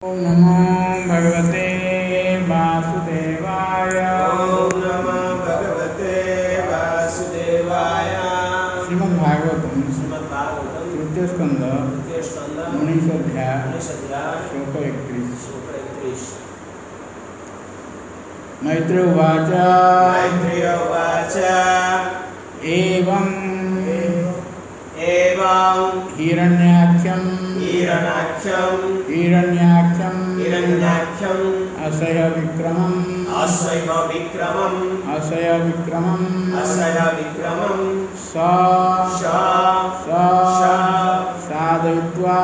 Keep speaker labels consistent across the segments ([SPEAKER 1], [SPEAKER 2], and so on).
[SPEAKER 1] ओम नमो भगवते वासुदेवाय।
[SPEAKER 2] ओम नमः भगवते वासुदेवाय।
[SPEAKER 1] श्रीमद्भागवतम
[SPEAKER 2] श्रीमद्भागवतम
[SPEAKER 1] तृतीय स्कंद
[SPEAKER 2] तृतीय स्कंद
[SPEAKER 1] 19 अध्याय
[SPEAKER 2] 19 अध्याय
[SPEAKER 1] श्लोक 31।
[SPEAKER 2] श्लोक 31।
[SPEAKER 1] मैत्रेय उवाच
[SPEAKER 2] मैत्रेय उवाच
[SPEAKER 1] एवं
[SPEAKER 2] हिरण्याख्यं
[SPEAKER 1] अशय विक्रमम् साधयित्वा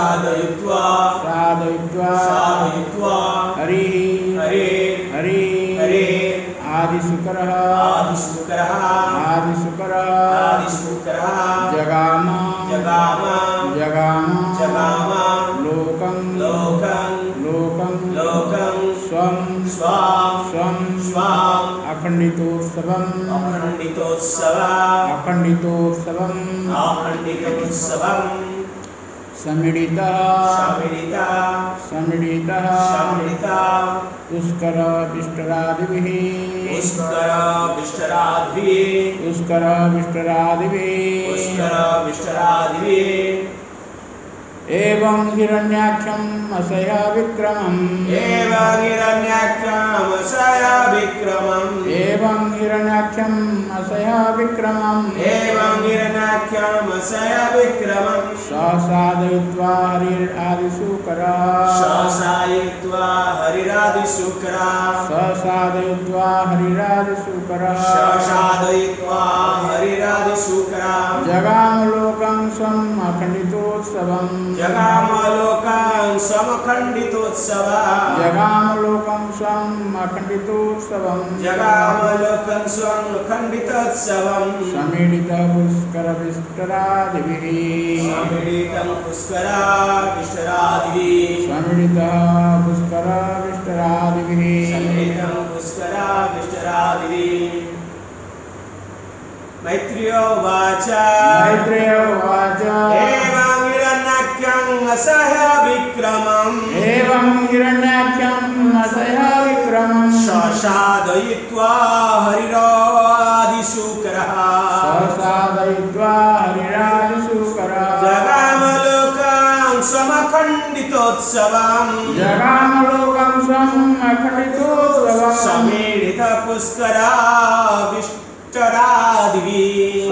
[SPEAKER 1] हरि आदिशुकरः जगाम लोकं स्वं अखंडितोत्सवम् समिडितः पुष्करविष्टरादिभिः एवं हिरण्याख्यं अशय विक्रमम् साधयित्वा हरिरादिशुकरः जगामलोकं स्वम् अखंडितोत्सवम् समीडितः पुष्करविष्टरादिभिः
[SPEAKER 2] मैत्रेय उवाच एवं हिरण्याख्यं अशय विक्रमम् साधयित्वा हरिरादिशुकरः जगामलोकं समखंडितोत्सवम् समीडितः पुष्करविष्टरादिभिः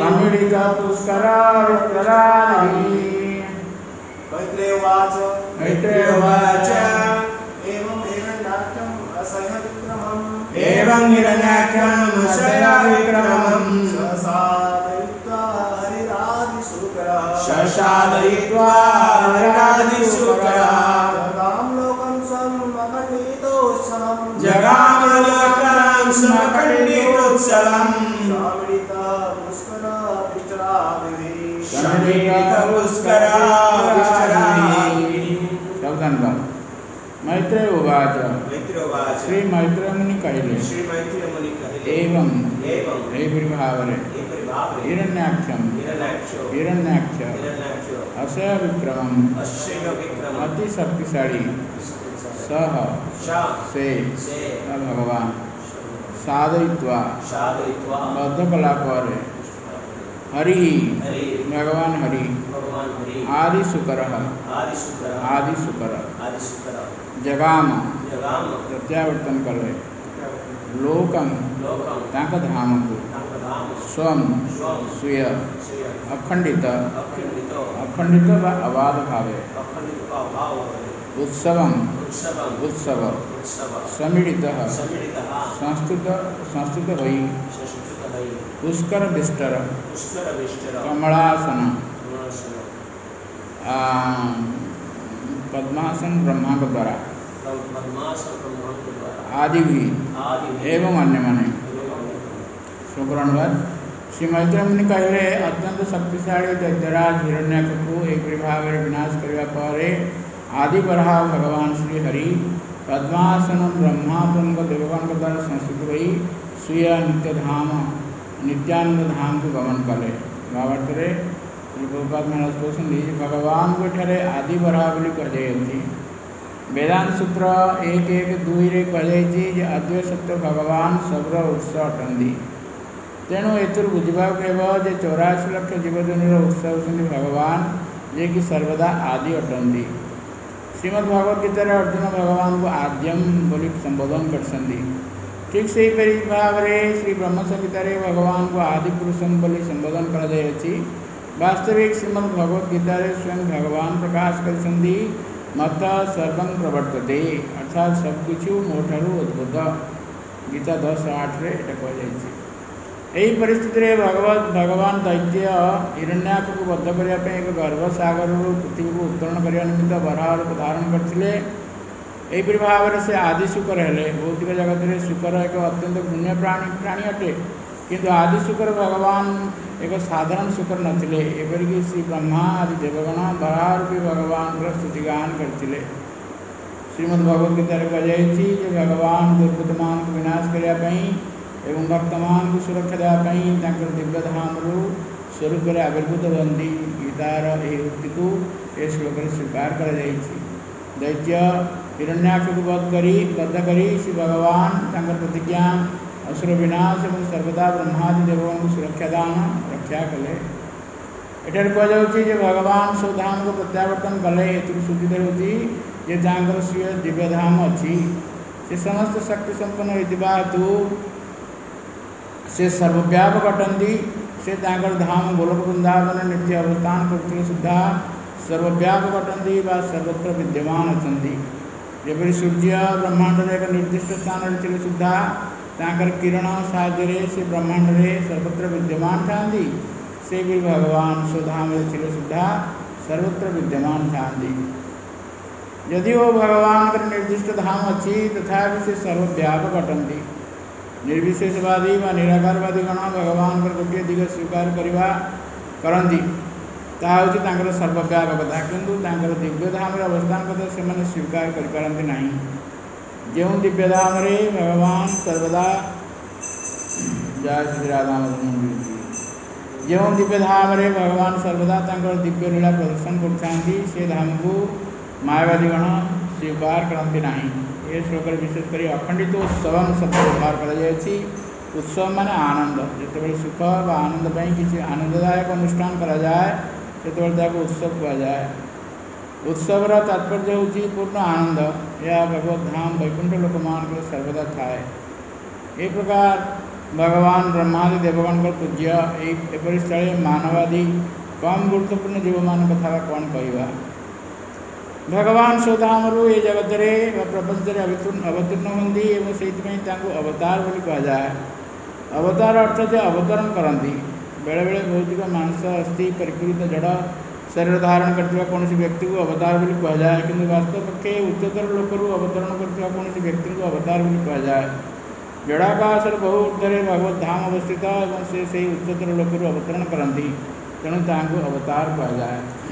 [SPEAKER 2] मैत्रेय उवाच एवं हिरण्याख्यं अशय विक्रमम् साधयित्वा हरिरादिशुकरः जगामलोकं समखंडितोत्सवम्
[SPEAKER 1] मैत्रेय उवाच श्री मैत्रेय मुनि कहले एवं हे भावरे हिरण्याख्यं अशय विक्रमम् अति शक्तिशाली सह से भगवान साधयित्वा बद्ध कला पर हरि भगवान हरि आदिशुकर जगाम प्रत्यावर्तन करे लोकम तांक धाम को स्वम स्वीय अखंडित अबाध भावे उत्सव समीडित संस्कृत भई पुष्कर विष्टर कमलासन पद्मासन ब्रह्मांड द्वारा आदि भी एवं अन्य माने शुक्रानुवाद। श्री मैत्रेय मुनि कहले अत्यंत शक्तिशाली दैत्यराज हिरण्याक्ष को एक भाव विनाश करने पर आदि बरहा भगवान श्री हरि पद्मासन ब्रह्मात्म देवगण द्वारा संस्कृत हुई स्वीय नित्यानंद धाम को गमन कले भावार्थ भगवान को आदि बरहा बोली कह जाती वेदांत सूत्र 1.1.2 कहुई अद्वैत सत्य भगवान सबर उत्स अटंती। तेणु एथुर बुझाक जे 84 लाख जीवजनुर उत्स होती भगवान जे कि सर्वदा आदि अटंती। श्रीमद् भगवद गीतार अर्जुन भगवान को आद्यम बोली संबोधन करछंती। ठीक से भाव में श्री ब्रह्म संहितार भगवान को आदि पुरुषम बोली संबोधन कर वास्तविक श्रीमद् भगवद गीतार स्वयं भगवान प्रकाश करछंती मत सर्वं प्रवर्तते अर्थात सबकिछु मोठारू अद्भुत। गीता 10:8 कहुई। यही परिस्थिति में भगवान दैत्य हिरण्याक्ष को बद्ध करने एक गर्भसागर पृथ्वी को उत्तोलन करने निमित्त बराह रूप धारण करते। यहीपरि भाव में से आदि शुकर है। भौतिक जगत में शुकर एक अत्यंत पुण्य प्राणी अटे किंतु आदि शुकर भगवान एक साधारण शुकर नथिले। एपरिक श्री ब्रह्मा आदि देवगण बराह रूपी भगवान स्तुतिगान करते। श्रीमद् भगवद गीता कहुई भगवान दुर्बुद्ध मान को विनाश करने एवं भक्तमान को सुरक्षा देवाई दिव्य धाम स्वरूप आविर्भूत बनती। गीतार यही उक्ति को यह श्लोक स्वीकार कर दैत्य हिरण्याक्ष को बद्ध करी श्री भगवान प्रतिज्ञा असुर विनाश और सर्वदा ब्रह्मादि देवों को सुरक्षा दान रक्षा कले। एठार कहुचे भगवान स्वधाम को प्रत्यावर्तन कले। सूचित होती स्वीय दिव्यधाम अच्छी से समस्त शक्ति संपन्न होता हेतु से सर्वव्यापक अटंती। से धाम गोलोक वृंदावन नित्य अवस्थान करते सुधा सर्वव्यापक अटंती व सर्वत्र विद्यमान अच्छा। जपरी सूर्य ब्रह्मांड एक निर्दिष्ट स्थान थे सुधा किरण साहाय्य से ब्रह्मांड में सर्वत्र विद्यमान था। से भी भगवान स्वधाम थे सुधा सर्वत्र विद्यमान था। यदि वो भगवान का निर्दिष्ट धाम अच्छी तथा से सर्वव्यापक अटंती। निर्विशेषवादी व निराकारवादी गण भगवान गोटे दिग स्वीकार करती ताकि सर्वव्यापकता किंतु दिव्यधाम अवस्थान कथा से स्वीकार करपारती नहीं। जो दिव्यधाम भगवान सर्वदा जय श्री राधा जो दिव्यधाम भगवान सर्वदा दिव्य लीला प्रदर्शन कर धाम को मायावादी गण स्वीकार करती नहीं। ये श्लोक विशेषकर अखंडित उत्सव शब्द व्यवहार कर उत्सव माने आनंद जिते सुख व आनंद किसी आनंददायक अनुष्ठान करा जाए से उत्सव कहुए। उत्सवर तात्पर्य हूँ पूर्ण आनंद। यह भगवत धाम वैकुंठ लोक मान सर्वदा थाए। ये प्रकार भगवान ब्रह्मादि देवगण पूज्य एपरी स्थले मानवादि कम गुरुत्वपूर्ण जीव मान कथा कौन कहवा। भगवान स्वधाम ये जगत प्रपंच अवतीर्ण होती से अवतार बोली कहुए। अवतार अर्थ से अवतरण करती। बेले बेले भौतिक मांस अस्थि परिपूरित जड़ शरीर धारण करता कौन व्यक्ति को अवतार बोली कहुए कि वास्तव पक्षे उच्चतर लोकरू अवतरण करता कौन व्यक्ति को अवतार बोली कहुए। जड़ाकाश बहु ऊर्धे भगवत धाम अवस्थित और से उच्चतर लोकरू अवतरण करती तेणु तांको अवतार कहुए।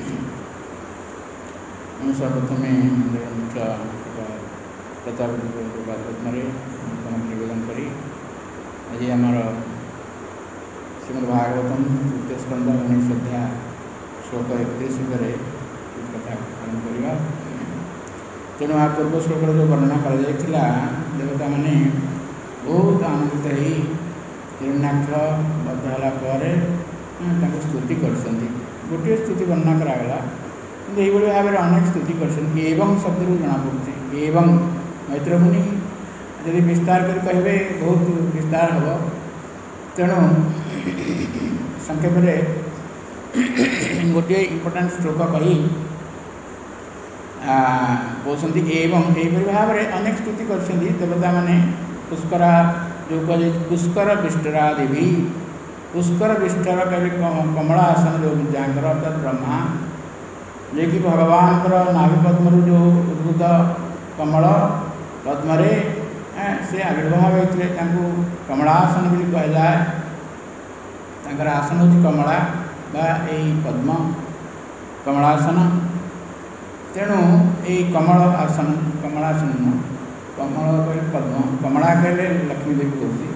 [SPEAKER 1] सर्वप्रथमे मुख्य प्रचार निवेदन करी आज आमर श्रीमद् भागवतम तृतीय स्कंद 19 अध्याय श्लोक 31 कथा आरंभ करवा। तेणु आ पूर्व श्लोक जो वर्णना कर देवता मैंने बहुत आनंदित हो हिरण्याक्ष बद्ध है स्तुति कर गोटे स्तुति वर्णना करागला कि यही भाव में अनेक स्तुति कर एवं शब्द जना पड़े। एवं मैत्र मुनि यदि विस्तार कर कहे बहुत विस्तार हम तेणु संक्षेप गोटे इम्पोर्टाट श्लोक कही कहते एवं यहीपरि भाव में अनेक स्तुति कर देवता मैंने पुष्करा जो कहे पुष्कर विष्टरादि भी पुष्कर विष्टर कहे कमला आसन जो जहाँ अर्थात ब्रह्मा जे कि भगवान नाभि पद्म जो उद्भूत कमल पद्म से आविर्भाव होते कमलासन भी कहुए। आसन हूँ कमला यही पद्म कमलासन। तेणु यही कमल आसन कमलासन कमल कहे पद्म कमला कहले लक्ष्मी देवी कहती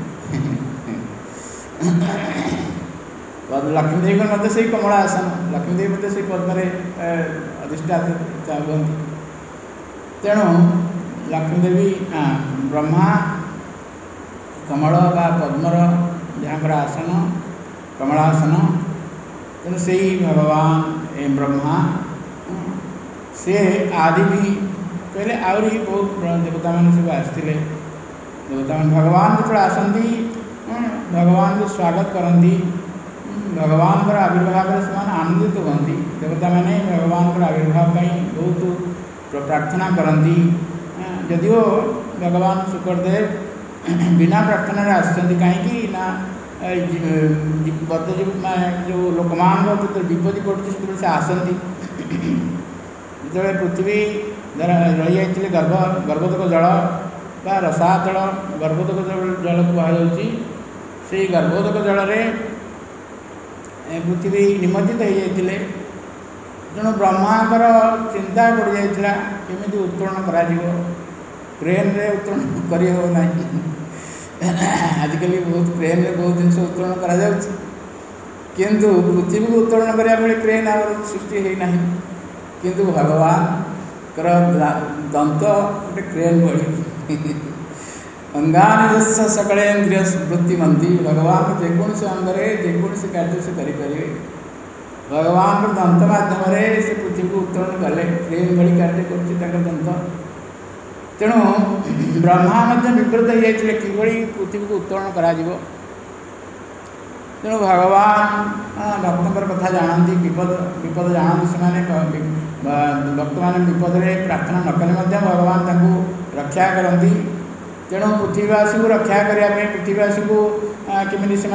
[SPEAKER 1] लक्ष्मी देवी मत से कमला आसन लक्ष्मी देवी मत से पद्म अधिष्ठाता तेणु लक्ष्मीदेवी ब्रह्मा कमल बा पद्मर जहाँकर आसन कमलासन, तेणु से भगवान ब्रह्मा से आदि भी कहले आहरी बहुत देवता मान सब आसते देवता मान भगवान जो आसती भगवान को स्वागत करती भगवान का आविर्भाव से आनंदित हुई देवता मैंने भगवान का आविर्भाव बहुत प्रार्थना करती जदिओ भगवान शुक्रदेव बिना प्रार्थना आसती कहीं जो लोकमान जो विपत्ति पड़ती से आसती जो पृथ्वी रही जाते गर्भोदक जल बा रसातल गर्भोदक जल कहुच्छी से गर्भोदक जल पृथ्वी निमज्जित हो जाते तेणु ब्रह्मांकर चिंता पड़ जाता केमी उत्तोलन कर क्रेन रे उत्तोलन करना आजिकल बहुत क्रेन रे बहुत जिन उत्तोलन कर किंतु पृथ्वी को उत्तोलन करने क्रेन आवर सृष्टि होना किंतु भगवान दंत गोटे क्रेन भली अंगानि सकलेन्द्रिय वृत्तिमंती भगवान जेकोसी अंगरे जेकोसी कार्य से करें भगवान दंत मध्यम से पृथ्वी को उत्तोलन कले क्रेन भली कार्य कर दंत तेणु ब्रह्मा विव्रत हो जाते कि पृथ्वी को उत्तोलन करा तेणु भगवान भक्तर कथा जानती विपद जानती से भक्त मान विपद में प्रार्थना न कले भगवान रक्षा करती तेणु पृथ्वीवासी को रक्षा करने पृथ्वीवासी को केमी से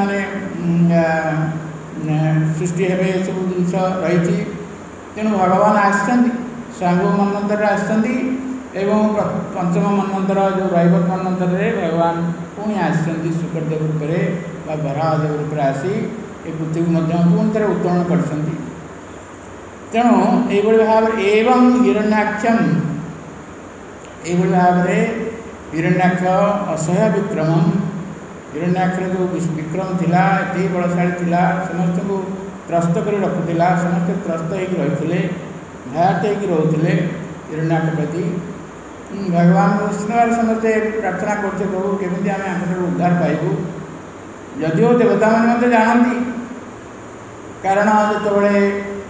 [SPEAKER 1] सृष्टि हे सब जिनस रही तेणु भगवान आसछन्ति स्वयं मनंतर आसछन्ति एवं पंचम मनंतर जो रैवत मनंतर भगवान पुणी आसछन्ति शुक्रदेव रूप में बराहदेव रूप आसी ए पृथ्वी पुणी थे उत्तोलन करछन्ति तेणु ये भाव एवं हिरण्याक्षम ये भाव हिरण्याक्ष असह्य विक्रम हिरण्याक्ष जो विक्रम थिला एते बलशाली थिला समस्त को त्रस्त कर रखुला समस्त त्रस्त होकर रही भयात होकर रोते हिरण्याक्ष प्रति भगवान विष्णु समस्ते प्रार्थना करते प्रभु केमी आम उद्धार पाइबू जदिओ देवता मैंने जानती कारण जो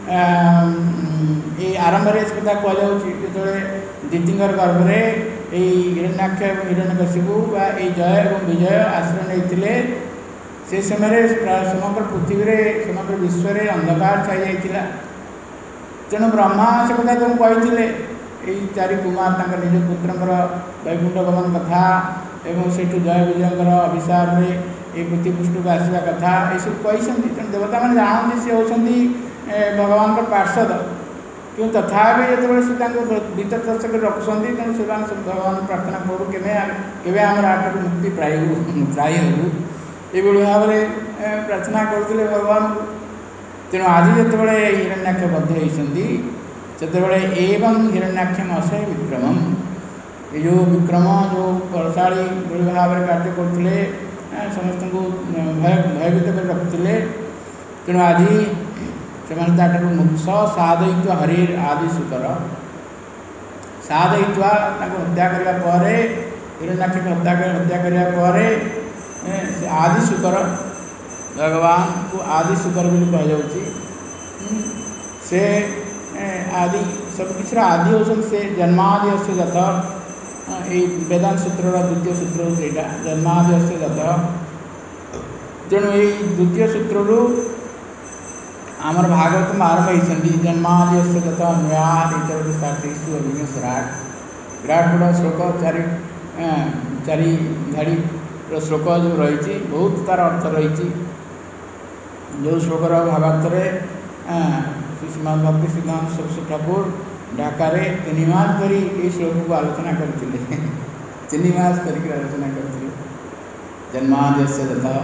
[SPEAKER 1] ये आरंभ कथा कहते दीतिंगर गर्भ में हिरण्याक्ष और हिरण्यकशिपु जय और विजय आश्रय नहीं से समय समग्र पृथ्वी समग्र विश्व में अंधकार छाई जाता तेणु ब्रह्मा से कथा तुम कही चारि कुमार निज पुत्र वैकुंठ गमन कथा एवं से जय विजय अभिशाप में ये पृथ्वी पृष्ठ को आसवा कथा ये सब कही तेणु देवता मैंने जानते सी होती भगवान पार्षद क्यों तथापि जो भीतर दर्शक रखुंट तेणु से भगवान प्रार्थना करूँ केवे आम आठ मुक्ति प्राय हूँ ये भाव में प्रार्थना करते भगवान तेणु आज जो हिरण्याक्ष बद्ध होती से एवं हिरण्याक्षम असह्य विक्रम ये जो विक्रम जो बलशाली भाव में कार्य करते समस्त को भयभीत कर रखुले तेणु आज से मुक्ष साधय्वा हरिर आदि शुकर साधय्वा हत्या करने हिरण्याक्ष हत्या करने आदि शुकर भगवान को आदि शुकर भी कहुच्छी से आदि सबकिछ आदि होती से जन्मादि से गत ये वेदांत सूत्र द्वितीय सूत्र होता जन्मादि से गत तेणु ये द्वितीय सूत्रु आमर भागवत आरंभ होती जन्मादि से गत न्यायु विराट विराट बड़ा श्लोक चारि धाड़ी श्लोक जो रही बहुत तार अर्थ रही जो श्लोकर भावार्थ श्रीमान भक्ति सिद्धांत सरस्वती ठाकुर ढाका 3 मास धरी ये श्लोक को आलोचना करते 3 मास करके आलोचना करते जन्मादि से गत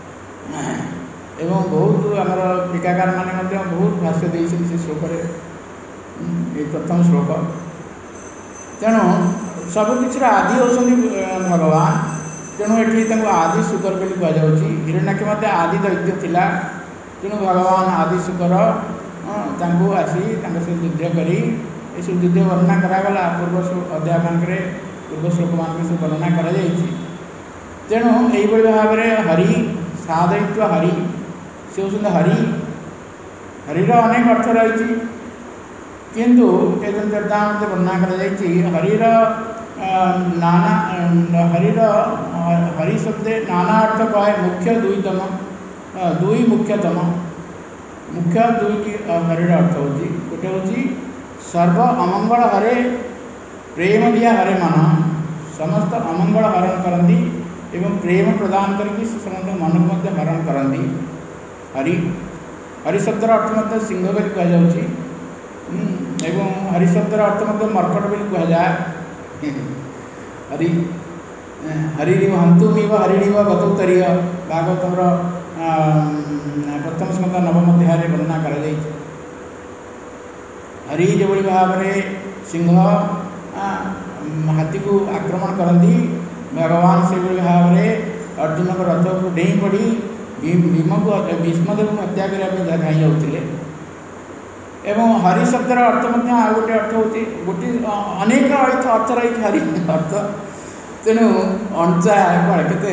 [SPEAKER 1] एवं बहुत आमर टीकाकार मैंने बहुत भाष्य देते से श्लोक ये प्रथम श्लोक तेणु सबकिछ आदि होती भगवान तेणु ये आदि शुकर बोली कहुच्छी हिरण्याक्ष आदि दैत्य थिला तेणु भगवान आदि शुकर आसी से युद्ध करी ଏସବୁ ଯୁଦ୍ଧ ବର୍ଣ୍ଣନା କରାଗଲା ପୂର୍ବ ଅଧ୍ୟାୟ ମାନଙ୍କରେ, ପୂର୍ବ ଶ୍ଲୋକ ମାନଙ୍କରେ ସବୁ ବର୍ଣ୍ଣନା କରାଯାଇଛି। ତେଣୁ ଏଇଭଳି ଭାବରେ ହରି ସାଧୟିତ୍ୱ ହରି, ସେ ହେଉଛନ୍ତି ହରି। ହରିର ଅନେକ ଅର୍ଥ ରହିଛି, କିନ୍ତୁ ଏ ଚରିତାମୃତରେ ବର୍ଣ୍ଣନା କରାଯାଇଛି ହରିର ହରି ଶବ୍ଦ ନାନା ଅର୍ଥ କହେ। ମୁଖ୍ୟ ମୁଖ୍ୟ ଦୁଇଟି ହରିର ଅର୍ଥ ହେଉଛି, ଗୋଟେ ହେଉଛି ସର୍ବ ଅମଙ୍ଗଳ ହରେ ପ୍ରେମ ଦିଆ ହରେ ମନ, ସମସ୍ତ ଅମଙ୍ଗଳ ହରଣ କରନ୍ତି ଏବଂ ପ୍ରେମ ପ୍ରଦାନ କରିକି ସମସ୍ତ ମନକୁ ମଧ୍ୟ ହରଣ କରନ୍ତି ହରି। ହରି ଶବ୍ଦର ଅର୍ଥ ମଧ୍ୟ ସିଂହ ବୋଲି କୁହାଯାଉଛି ଏବଂ ହରି ଶବ୍ଦର ଅର୍ଥ ମଧ୍ୟ ମର୍କଟ ବୋଲି କୁହାଯାଏ। ହରିରିବ ହନ୍ତୁମିବ ହରିଣିବ ଗତଉତ୍ତରୀୟ, ଭାଗବତର ପ୍ରଥମ ସ୍କନ୍ଧ ନବମ ଅଧ୍ୟାୟରେ ବର୍ଣ୍ଣନା କରାଯାଇଛି। ହରି ଯେଭଳି ଭାବରେ ସିଂହ ହାତୀକୁ ଆକ୍ରମଣ କରନ୍ତି, ଭଗବାନ ସେଭଳି ଭାବରେ ଅର୍ଜୁନଙ୍କ ରଥ ଉପରୁ ଡେଇଁ ପଡ଼ି ଭୀଷ୍ମଦେବଙ୍କୁ ହତ୍ୟା କରିବା ପାଇଁ ଧାଇଁ ଯାଉଥିଲେ। ଏବଂ ହରି ଶବ୍ଦର ଅର୍ଥ ମଧ୍ୟ ଆଉ ଗୋଟେ ଅର୍ଥ ହେଉଛି, ଅନେକ ଅର୍ଥ ରହିଛି ହରି ଅର୍ଥ। ତେଣୁ ଅଣଚା କେତେ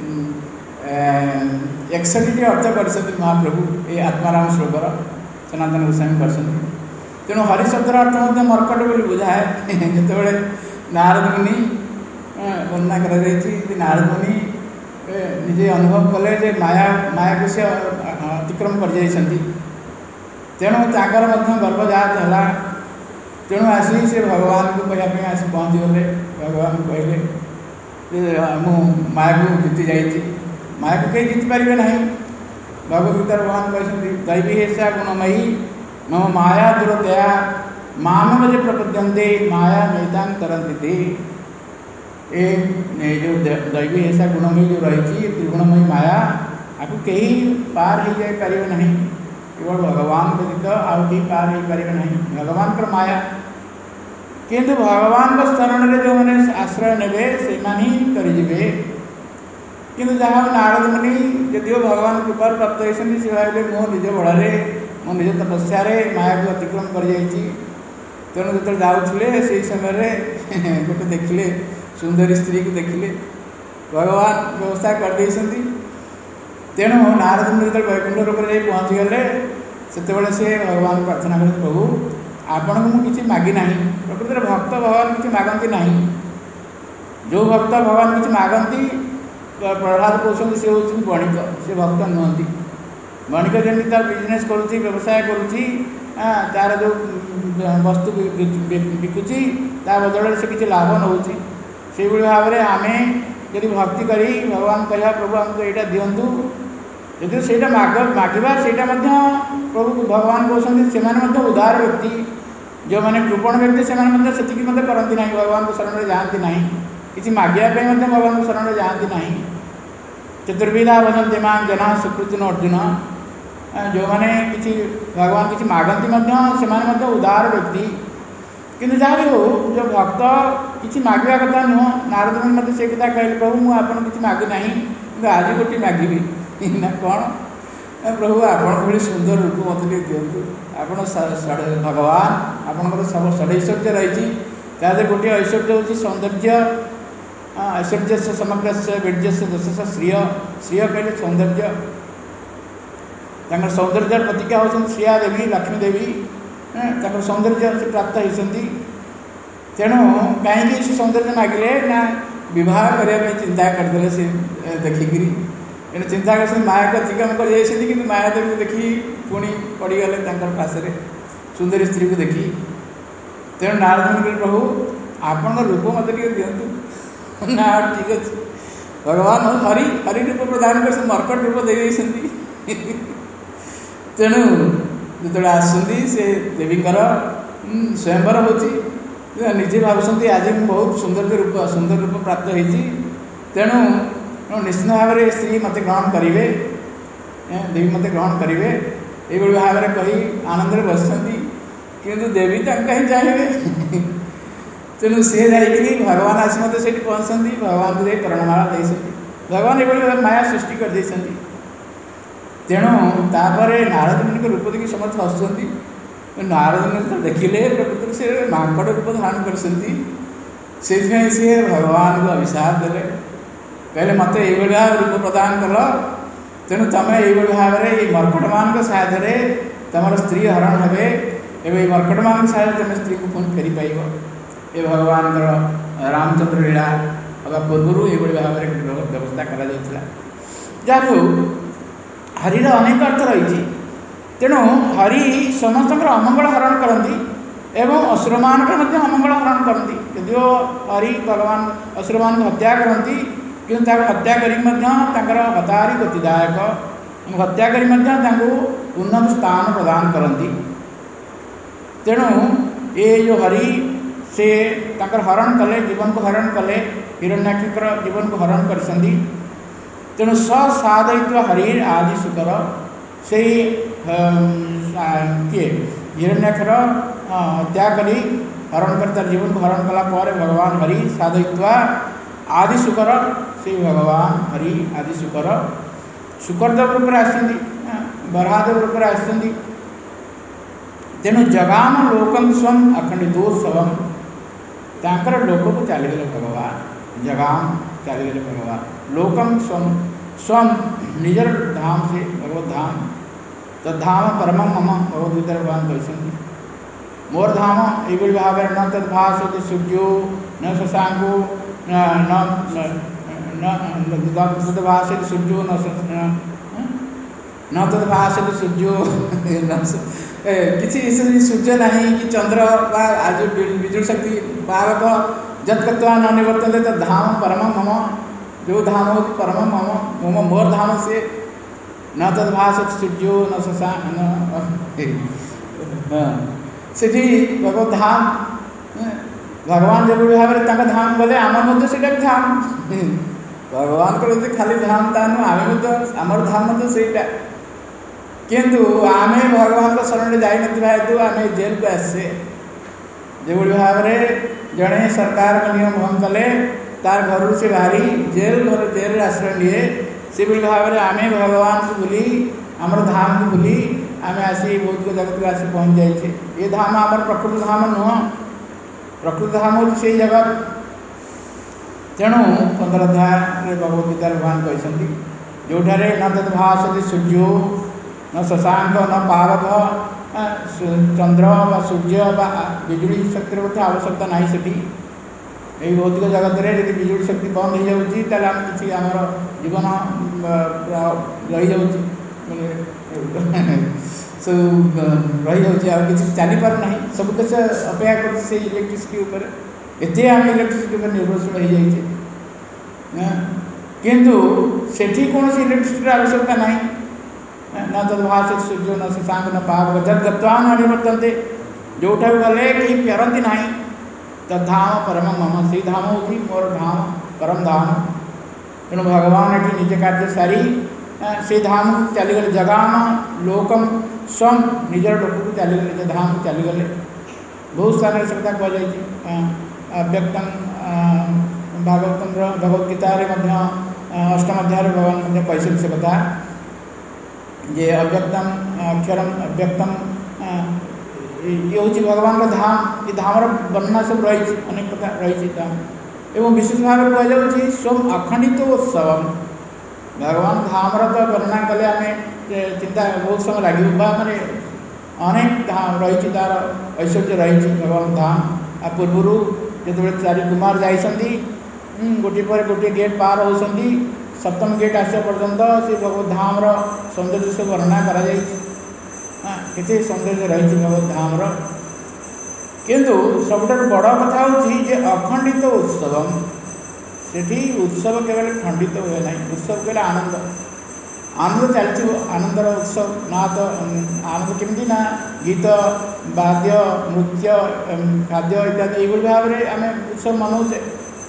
[SPEAKER 1] 61ଟି ଅର୍ଥ କରିଛନ୍ତି ମହାପ୍ରଭୁ ଏ ଆତ୍ମାରାମ ଶ୍ଲୋକର, ସନାତନ ଗୋସ୍ୱାମୀ କରିଛନ୍ତି। ତେଣୁ ହରି ଶବ୍ଦର ଅର୍ଥ ମଧ୍ୟ ମର୍କଟ ବୋଲି ବୁଝାଏ। ଯେତେବେଳେ ନାରଦ ମୁନି ବର୍ଣ୍ଣନା କରାଯାଇଛି, ନାରଦ ମୁନି ନିଜେ ଅନୁଭବ କଲେ ଯେ ମାୟାକୁ ସେ ଅତିକ୍ରମ କରିଯାଇଛନ୍ତି, ତେଣୁ ତାଙ୍କର ମଧ୍ୟ ଗର୍ଭଜାତ ହେଲା। ତେଣୁ ଆସି ସେ ଭଗବାନଙ୍କୁ କହିବା ପାଇଁ ଆସି ପହଞ୍ଚିଗଲେ। ଭଗବାନଙ୍କୁ କହିଲେ ଯେ ମୁଁ ମାୟାକୁ ଜିତି ଯାଇଛି, ମାୟାକୁ କେହି ଜିତି ପାରିବେ ନାହିଁ। ଭଗବଦ୍ଗୀତାରେ ଭଗବାନ କହିଛନ୍ତି ଦୈବୀ ହେସା ଗୁଣମୟୀ ମମ ମାୟା ଦୁରଦୟା ମାମେବ ଯେ ପ୍ରପଦ୍ୟନ୍ତେ ମାୟା ନୈତାଂ ତରନ୍ତି। ଏ ଯେଉଁ ଦୈବୀ ହେସା ଗୁଣମୟୀ ଯେଉଁ ରହିଛି, ତ୍ରିଗୁଣମୟୀ ମାୟା, ଆକୁ କେହି ପାର ହେଇଯାଇପାରିବେ ନାହିଁ। କେବଳ ଭଗବାନ ବ୍ୟତୀତ ଆଉ କେହି ପାର ହେଇପାରିବେ ନାହିଁ ଭଗବାନଙ୍କର ମାୟା। କିନ୍ତୁ ଭଗବାନଙ୍କ ସ୍ମରଣରେ ଯେଉଁମାନେ ଆଶ୍ରୟ ନେବେ ସେମାନେ ହିଁ ତରିଯିବେ। କିନ୍ତୁ ଯାହା ନାରଦ ମୁନି ଯଦିଓ ଭଗବାନ କୃପାରୁ ପ୍ରାପ୍ତ ହୋଇଛନ୍ତି, ସେ ଭାବିଲେ ମୋ ନିଜ ବଳରେ, ମୋ ନିଜ ତପସ୍ୟାରେ ମାୟାକୁ ଅତିକ୍ରମ କରିଯାଇଛି। ତେଣୁ ଯେତେବେଳେ ଯାଉଥିଲେ ସେହି ସମୟରେ ଗୋଟେ ଦେଖିଲେ ସୁନ୍ଦରୀ ସ୍ତ୍ରୀକୁ ଦେଖିଲେ, ଭଗବାନ ବ୍ୟବସ୍ଥା କରିଦେଇଛନ୍ତି। ତେଣୁ ନାରଦ ମୁନି ଯେତେବେଳେ ବୈକୁଣ୍ଠ ରୂପରେ ଯାଇ ପହଞ୍ଚିଗଲେ, ସେତେବେଳେ ସେ ଭଗବାନଙ୍କୁ ପ୍ରାର୍ଥନା କଲେ, ପ୍ରଭୁ ଆପଣଙ୍କୁ ମୁଁ କିଛି ମାଗି ନାହିଁ। ପ୍ରକୃତରେ ଭକ୍ତ ଭଗବାନ କିଛି ମାଗନ୍ତି ନାହିଁ। ଯେଉଁ ଭକ୍ତ ଭଗବାନ କିଛି ମାଗନ୍ତି, ପ୍ରହ୍ଲାଦ କହୁଛନ୍ତି ସେ ହେଉଛନ୍ତି ବଣିକ, ସେ ଭକ୍ତ ନୁହନ୍ତି। ବଣିକ ଯେମିତି ତାର ବିଜନେସ୍ କରୁଛି, ବ୍ୟବସାୟ କରୁଛି, ତାର ଯେଉଁ ବସ୍ତୁ ବିକୁଛି ତା ବଦଳରେ ସେ କିଛି ଲାଭ ନେଉଛି, ସେଇଭଳି ଭାବରେ ଆମେ ଯଦି ଭକ୍ତି କରି ଭଗବାନ କହିବା ପ୍ରଭୁ ଆମକୁ ଏଇଟା ଦିଅନ୍ତୁ, ଯଦି ସେଇଟା ମାଗିବା, ସେଇଟା ମଧ୍ୟ ପ୍ରଭୁ ଭଗବାନ କହୁଛନ୍ତି ସେମାନେ ମଧ୍ୟ ଉଦାର ବ୍ୟକ୍ତି। ଯେଉଁମାନେ କୃପଣ ବ୍ୟକ୍ତି ସେମାନେ ମଧ୍ୟ ସେତିକି ମଧ୍ୟ କରନ୍ତି ନାହିଁ, ଭଗବାନଙ୍କ ଶରଣରେ ଯାଆନ୍ତି ନାହିଁ, କିଛି ମାଗିବା ପାଇଁ ମଧ୍ୟ ଭଗବାନଙ୍କ ଶରଣରେ ଯାଆନ୍ତି ନାହିଁ। ଚତୁର୍ବିଧା ଭଜନ୍ତି ମାଂ ଜନାଃ ସୁକୃତିନ ଅର୍ଜୁନ, ଯେଉଁମାନେ କିଛି ଭଗବାନ କିଛି ମାଗନ୍ତି ମଧ୍ୟ ସେମାନେ ମଧ୍ୟ ଉଦାର ବ୍ୟକ୍ତି। କିନ୍ତୁ ଯାହା ବି ହେଉ, ଯେଉଁ ଭକ୍ତ କିଛି ମାଗିବା କଥା ନୁହଁ, ନାରଦ ମୁନି ମୋତେ ସେ କଥା କହିଲେ, ପ୍ରଭୁ ମୁଁ ଆପଣଙ୍କୁ କିଛି ମାଗି ନାହିଁ, କିନ୍ତୁ ଆଜି ଗୋଟିଏ ମାଗିବି। ନା କ'ଣ? ପ୍ରଭୁ ଆପଣଙ୍କ ଭଳି ସୁନ୍ଦର ରୂପ ମୋତେ ଟିକେ ଦିଅନ୍ତୁ। ଆପଣ ଭଗବାନ, ଆପଣଙ୍କର ସବୁ ଷଡ଼ୈଶ୍ୱର୍ଯ୍ୟ ରହିଛି, ତା ଦେହରେ ଗୋଟିଏ ଐଶ୍ୱର୍ଯ୍ୟ ହେଉଛି ସୌନ୍ଦର୍ଯ୍ୟ। ଐଶ୍ୱର୍ଯ୍ୟସ୍ୟ ସମଗ୍ରସ୍ୟ ବୀର୍ଯ୍ୟସ୍ୟ ଯଶସ୍ୟ ଶ୍ରିୟ। ଶ୍ରିୟ କହିଲେ ସୌନ୍ଦର୍ଯ୍ୟ। ତାଙ୍କର ସୌନ୍ଦର୍ଯ୍ୟର ପ୍ରତିଜ୍ଞା ହେଉଛନ୍ତି ଶ୍ରିୟା ଦେବୀ, ଲକ୍ଷ୍ମୀ ଦେବୀ। ତାଙ୍କର ସୌନ୍ଦର୍ଯ୍ୟ ସେ ପ୍ରାପ୍ତ ହୋଇଛନ୍ତି। ତେଣୁ କାହିଁକି ସେ ସୌନ୍ଦର୍ଯ୍ୟ ମାଗିଲେ ନା ବିବାହ କରିବା ପାଇଁ ଚିନ୍ତା କରିଦେଲେ ସେ ଦେଖିକିରି। ତେଣୁ ଚିନ୍ତା କରିଛନ୍ତି ମାୟାକୁ ଅତିକ୍ରମ କରିଯାଇଛନ୍ତି, କିନ୍ତୁ ମାୟାଦେବୀକୁ ଦେଖି ପୁଣି ପଡ଼ିଗଲେ ତାଙ୍କର ପାଶରେ ସୁନ୍ଦରୀ ସ୍ତ୍ରୀକୁ ଦେଖି। ତେଣୁ ନାରଦ ମୁନି କହିଲେ ପ୍ରଭୁ ଆପଣଙ୍କ ରୂପ ମୋତେ ଟିକେ ଦିଅନ୍ତୁ। ନା ଠିକ୍ ଅଛି, ଭଗବାନ ହରି ରୂପ ପ୍ରଦାନ କରିଛନ୍ତି, ମର୍କଟ ରୂପ ଦେଇଦେଇଛନ୍ତି। ତେଣୁ ଯେତେବେଳେ ଆସୁଛନ୍ତି ସେ ଦେବୀଙ୍କର ସ୍ୱୟଂବର ହେଉଛି, ନିଜେ ଭାବୁଛନ୍ତି ଆଜି ମୁଁ ବହୁତ ସୁନ୍ଦର ରୂପ ପ୍ରାପ୍ତ ହେଇଛି, ତେଣୁ ନିଶ୍ଚିତ ଭାବରେ ସ୍ତ୍ରୀ ମୋତେ ଗ୍ରହଣ କରିବେ, ଦେବୀ ମୋତେ ଗ୍ରହଣ କରିବେ, ଏଇଭଳି ଭାବରେ କହି ଆନନ୍ଦରେ ବସିଛନ୍ତି। କିନ୍ତୁ ଦେବୀ ତାଙ୍କ ହିଁ ଚାହିଁବେ। ତେଣୁ ସେ ଯାଇକରି ଭଗବାନ ଆସି ମୋତେ ସେଇଠି ପହଞ୍ଚନ୍ତି, ଭଗବାନଙ୍କୁ ଯାଇ ପ୍ରଣମାଳ ଦେଇଛନ୍ତି। ଭଗବାନ ଏଭଳି ଭାବରେ ମାୟା ସୃଷ୍ଟି କରିଦେଇଛନ୍ତି। ତେଣୁ ତାପରେ ନାରଦ ମୁନିଙ୍କ ରୂପ ଦେଖି ସମସ୍ତେ ହସୁଛନ୍ତି। नारद ने देखिले प्रकृति से माकड़ रूप धारण कर से भगवान को अभिशाप देले कहले मत ये रूप प्रदान कल तेणु तुम ये भाव में मर्कट मान साहाय्य तुम स्त्री हरण हे एवं मर्कट मान साहाय्य तुम स्त्री को पुणी फेरी पाइब ये भगवान रामचंद्र लीला अगर पूर्व ये भाव में व्यवस्था करा हरिर अनेक अर्थ रही तेणु हरि समस्त अमंगल हरण करती एवं असुर मान अमंगल हरण करती यदिओ हरि भगवान असुर मान हत्या करती किंतु हत्या करी हतारी गतिदायक हत्या करी उन्नत स्थान प्रदान करती तेणु ये जो हरि से हरण कले जीवन को हरण कले हिरण्याक्षर जीवन को हरण कर तेणु ससाधयित्वा हरि आदि शुकर से किए हिरण्याक्षर हत्या करी हरण कर जीवन को हरण कला भगवान हरि साधयित्वा आदि शुकर से भगवान हरि आदि शुकर शुकरदेव रूप आसती बराहदेव रूप आसती तेणु जगाम लोकम स्वम अखंडितोत्सवम तांकर लोक को चलीगले भगवान जगाम चलीगले भगवान लोकम स्वम स्वम निजर धाम से भगवत धाम तद्धाम परमम मम भगवदगीता भगवान कहते मोर धाम ये भाव न तद्भासते सूर्यो न शशांको न तद्भासते सूर्यो न तद्भासते सूर्यो किसी सूर्य नहीं कि चंद्र आज विजुड़ शक्ति बालक जत्वा न निवर्तते तद्धाम परमम मम जो धाम हो परमम मम मम मोर धाम से न तद्भासते सूर्यो न शशांक से भगवत धाम भगवान जो भाव में धाम गले आम से धाम भगवान को खाली धाम तानु आम आमर धाम से किंतु आमे भगवान शरण जा हेतु आम जेल को आसे जो भाव में जड़े सरकार का नियम भंग कले तार घर से बाहरी जेल आश्रय लिए से भाव में आम भगवान को भूली आमर धाम को भूली आम आसी भौतिक जगत को आसी पहुँच जाइए ये धाम आम प्रकृति धाम नुह प्रकृति धाम हो से जगत तेणु 15 अध्याय भगवदगीता भगवान कहते जोठारे न तद्भासते सूर्यो न शशांक न पावक चंद्र व सूर्य व बिजुड़ी शक्तिर मध्य आवश्यकता ना से भौतिक जगत में यदि बिजुड़ी शक्ति बंद हो जाए आम कि आमर जीवन रही जाऊँ सब रही जाऊँ कि चली पार ना सब कुछ अपेक्षा कर इलेक्ट्रिसिटी उपर एते आम इलेक्ट्रिसिटी पर निर्भरशील हो जाइए किंतु सेठी कौन इलेक्ट्रिसिटी आवश्यकता ना न तद्भासते सूर्यो न शशांक न पावक जद्गत्वा न निवर्तन्ते जोठा गले कहीं फेरती ना तद्धाम परम मम से धाम होगी मोर धाम परम धाम तेणु भगवान ये निज कार्य सारी से धाम को चलीगले जगाम लोकम स्वम निजर लोक को चलीगले निज धाम को चलीगले बहुत सारा से कथा कहुई अव्यक्तम भागवतम भगवदगीतार अष्टम अध्याय भगवान कैसे से कथा ये अव्यक्तम अक्षरम अव्यक्तम ये हूँ भगवान का धाम ये धाम वर्णना सब रही अनेक प्रकार रही धाम एवं विशेष भाव में कहुच्छी स्वम अखंडित उत्सव भगवान धाम तो वर्णना कले आम चिंता बहुत समय लगे मैंने अनेक धाम रही तार ऐश्वर्य रही भगवान धाम आ पूर्व जो चारि कुमार जाती गोटे पर गोटे गेट पार होती सप्तम गेट आसा पर्यंत से भगवत धाम सौंदर्य से वर्णना करते सौंदर्य रही भगवत धाम किंतु सब बड़ कथा हूँ अखंडित उत्सव से उत्सव केवल खंडित हुए ना उत्सव केवल आनंद आनंद चलती आनंदर उत्सव ना तो आनंद केमती ना गीत वाद्य नृत्य खाद्य इत्यादि ये भाव में आम उत्सव मनाऊे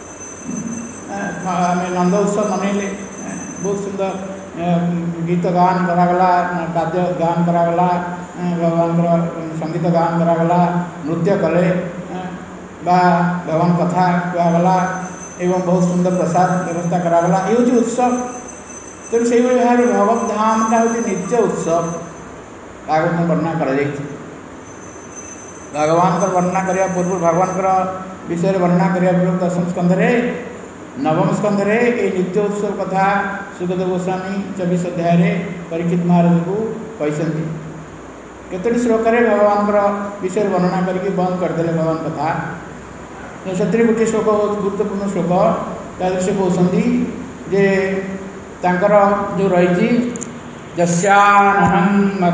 [SPEAKER 1] आम नंद उत्सव मनइले बहुत सुंदर गीत गान करागला वाद्य गान करागला भगवान संगीत गान करागला नृत्य कले भगवान कथा कहगला एवं बहुत सुंदर प्रसाद व्यवस्था करागला ये हूँ उत्सव तेणु से भाव भगवत धामटा हूँ नित्य उत्सव भागवत वर्णना कर भगवान वर्णना करने पूर्व भगवान विषय वर्णना करने पूर्व 10 स्कंधे नवम स्कंधे ये नित्य उत्सव कथा सुखदेव गोस्वामी 24 अध्याय परीक्षित महाराज को कहते केतोटी श्लोक भगवान विषय वर्णना करके बंद करदे भगवान कथा से गोटे श्लोक बहुत गुरुत्वपूर्ण श्लोक तादृश से कहते जे तांकर जो रही जस्याननं